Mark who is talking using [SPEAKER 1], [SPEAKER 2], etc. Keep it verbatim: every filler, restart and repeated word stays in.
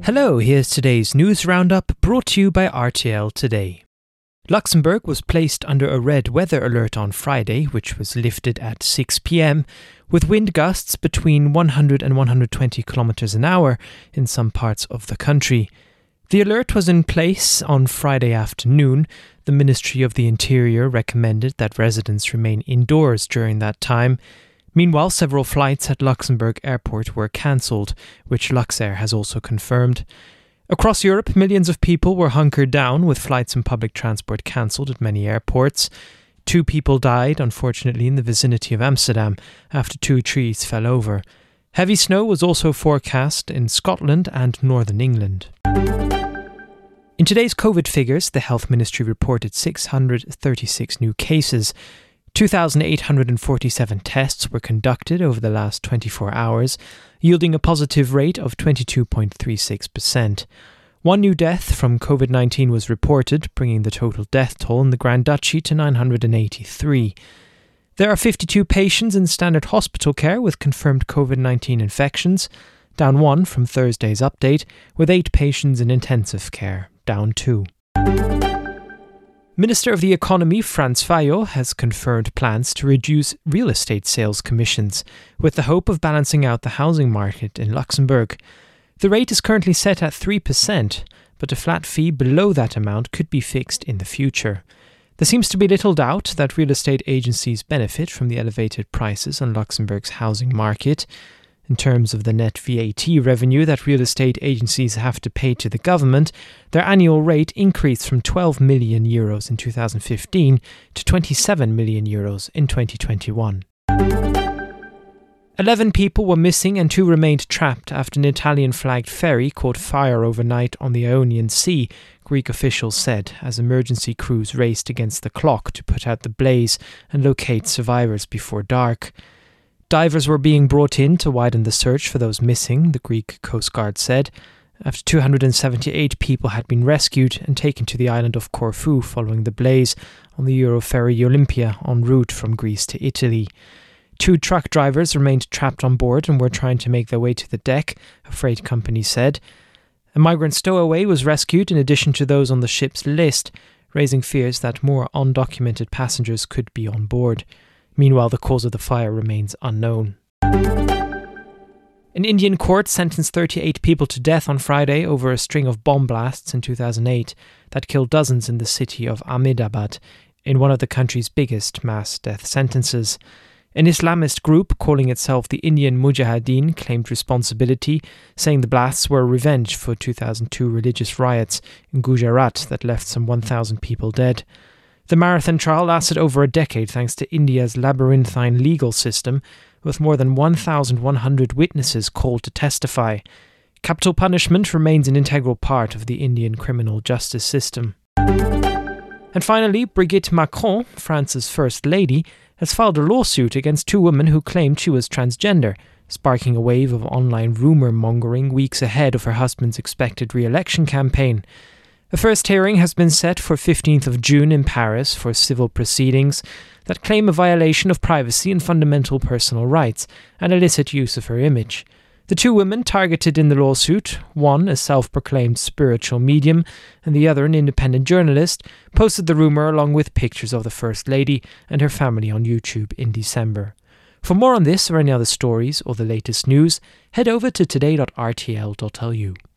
[SPEAKER 1] Hello, here's today's news roundup brought to you by R T L Today. Luxembourg was placed under a red weather alert on Friday, which was lifted at six p.m, with wind gusts between one hundred and one hundred twenty kilometers an hour in some parts of the country. The alert was in place on Friday afternoon. The Ministry of the Interior recommended that residents remain indoors during that time. Meanwhile, several flights at Luxembourg Airport were cancelled, which Luxair has also confirmed. Across Europe, millions of people were hunkered down, with flights and public transport cancelled at many airports. Two people died, unfortunately, in the vicinity of Amsterdam after two trees fell over. Heavy snow was also forecast in Scotland and northern England. In today's COVID figures, the Health Ministry reported six hundred thirty-six new cases. two thousand eight hundred forty-seven tests were conducted over the last twenty-four hours, yielding a positive rate of twenty-two point three six percent. One new death from COVID nineteen was reported, bringing the total death toll in the Grand Duchy to nine hundred eighty-three. There are fifty-two patients in standard hospital care with confirmed COVID nineteen infections, down one from Thursday's update, with eight patients in intensive care, down two. Minister of the Economy Frans Faiyot has confirmed plans to reduce real estate sales commissions, with the hope of balancing out the housing market in Luxembourg. The rate is currently set at three percent, but a flat fee below that amount could be fixed in the future. There seems to be little doubt that real estate agencies benefit from the elevated prices on Luxembourg's housing market. In terms of the net V A T revenue that real estate agencies have to pay to the government, their annual rate increased from twelve million euros in two thousand fifteen to twenty-seven million euros in twenty twenty-one. Eleven people were missing and two remained trapped after an Italian-flagged ferry caught fire overnight on the Ionian Sea, Greek officials said, as emergency crews raced against the clock to put out the blaze and locate survivors before dark. Divers were being brought in to widen the search for those missing, the Greek Coast Guard said, after two hundred seventy-eight people had been rescued and taken to the island of Corfu following the blaze on the Euroferry Olympia en route from Greece to Italy. Two truck drivers remained trapped on board and were trying to make their way to the deck, a freight company said. A migrant stowaway was rescued in addition to those on the ship's list, raising fears that more undocumented passengers could be on board. Meanwhile, the cause of the fire remains unknown. An Indian court sentenced thirty-eight people to death on Friday over a string of bomb blasts in two thousand eight that killed dozens in the city of Ahmedabad, in one of the country's biggest mass death sentences. An Islamist group calling itself the Indian Mujahideen claimed responsibility, saying the blasts were revenge for two thousand two religious riots in Gujarat that left some one thousand people dead. The marathon trial lasted over a decade thanks to India's labyrinthine legal system, with more than one thousand one hundred witnesses called to testify. Capital punishment remains an integral part of the Indian criminal justice system. And finally, Brigitte Macron, France's First Lady, has filed a lawsuit against two women who claimed she was transgender, sparking a wave of online rumour-mongering weeks ahead of her husband's expected re-election campaign. A first hearing has been set for fifteenth of June in Paris for civil proceedings that claim a violation of privacy and fundamental personal rights and illicit use of her image. The two women targeted in the lawsuit, one a self-proclaimed spiritual medium and the other an independent journalist, posted the rumour along with pictures of the First Lady and her family on YouTube in December. For more on this or any other stories or the latest news, head over to today dot r t l dot l u.